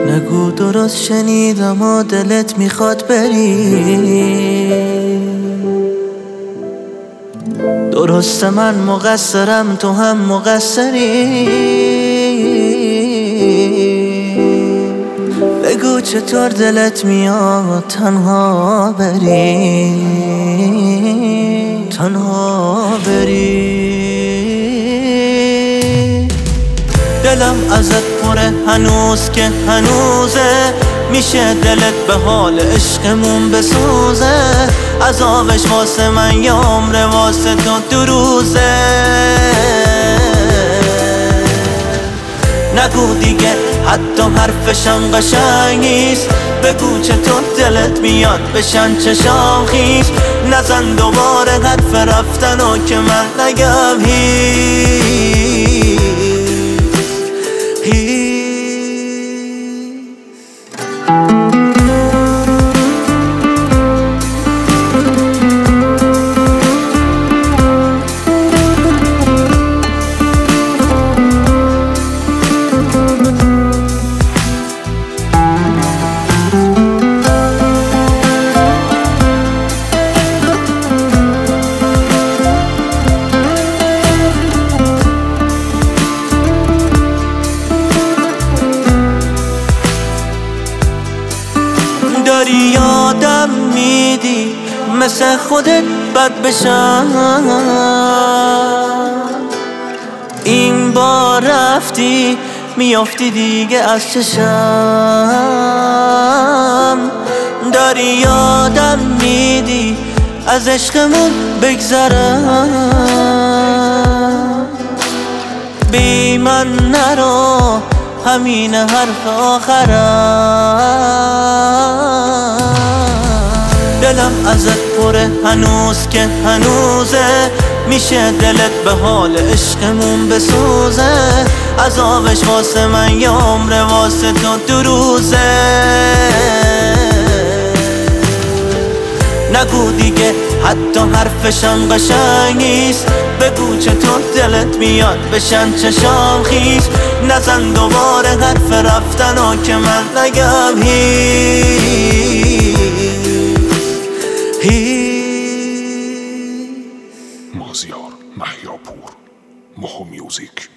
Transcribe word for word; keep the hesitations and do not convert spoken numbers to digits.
نگو درست شنیدم و دلت میخواد بری. درسته من مقصرم تو هم مقصری. بگو چطور دلت میاد تنها بری، تنها بری. دلم ازت پره هنوز که هنوزه، میشه دلت به حال عشقمون بسوزه. عذابش واسه من یه عمره واسه تو دو روزه. نگو دیگه حتی حرفشم قشنگ نیست. بگو چطور دلت میاد بشن چشام خیش. نزن دوباره حرف رفتنو که من نگم هیچ هیچ. داری یادم میدی مثل خودت بد بشم. این بار رفتی میافتی دیگه از چشم. داری یادم میدی از عشقمون بگذرم. بی من نرو همین حرف آخرم. دلم ازت پره هنوز که هنوزه، میشه دلت به حال عشقمون بسوزه. عذابش واسه من یه عمره واسه تو دو روزه. نگو دیگه حتی حرفشم قشنگ نیست. بگو چطور دلت میاد بشن چشام خیش. نزن دوباره حرف رفتنو که من نگم هیچ هیچ. مازیار مهیاپور، ماهو میوزیک.